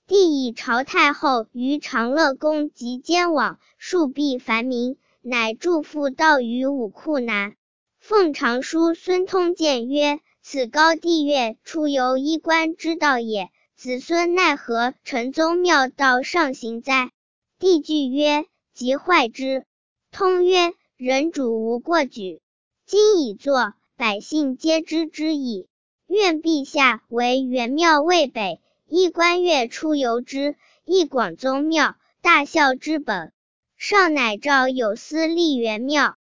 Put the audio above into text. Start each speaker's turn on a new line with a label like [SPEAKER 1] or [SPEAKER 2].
[SPEAKER 1] 帝以朝太后于长乐宫及监往，数必繁民，乃祝复道于武库南。奉常书孙通谏曰：此高帝岳出游衣冠之道也，子孙奈何承宗庙道上行哉？帝惧曰：即坏之。通曰：人主无过举，今已作，百姓皆知之矣。愿陛下为元庙渭北，衣冠岳出游之，一广宗庙，大孝之本。上乃诏有司立元庙。